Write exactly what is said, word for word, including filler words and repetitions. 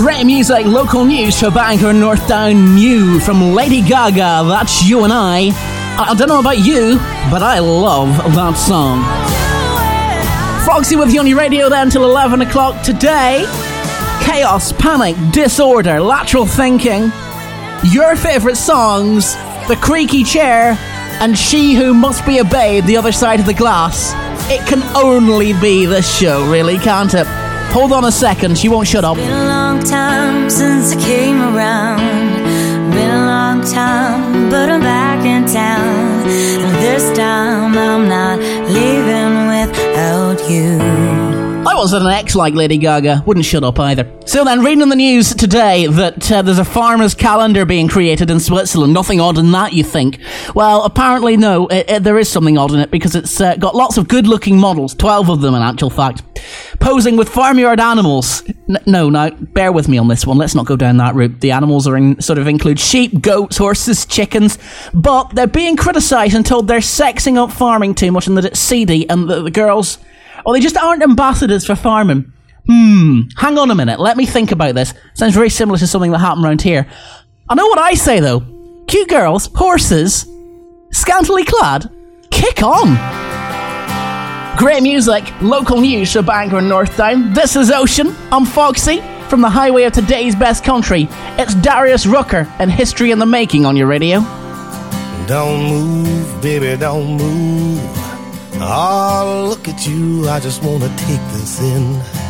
Great music, local news for Bangor North Down new from Lady Gaga, That's You and I. I don't know about you, but I love that song. Foxy with you on your radio then till eleven o'clock today. Chaos, panic, disorder, lateral thinking. Your favourite songs, The Creaky Chair, and She Who Must Be Obeyed, The Other Side of the Glass. It can only be this show, really, can't it? Hold on a second, she won't shut up. Been a long time since I came around. Been a long time, but I'm back in town. And this time I'm not leaving without you. I wasn't an ex like Lady Gaga, wouldn't shut up either. So then, reading in the news today that uh, there's a farmer's calendar being created in Switzerland. Nothing odd in that, you think? Well, apparently no, it, it, there is something odd in it because it's uh, got lots of good-looking models, twelve of them in actual fact, posing with farmyard animals. N- no, now, bear with me on this one, let's not go down that route. The animals are in, sort of include sheep, goats, horses, chickens, but they're being criticised and told they're sexing up farming too much and that it's seedy and the, the girls... Well, they just aren't ambassadors for farming. Hmm, hang on a minute, let me think about this. Sounds very similar to something that happened around here. I know what I say, though. Cute girls, horses, scantily clad, kick on. Great music, local news for Bangor and North Down. This is Ocean, I'm Foxy, from the highway of today's best country. It's Darius Rucker and History in the Making on your radio. Don't move, baby, don't move. Oh, look at you, I just wanna take this in.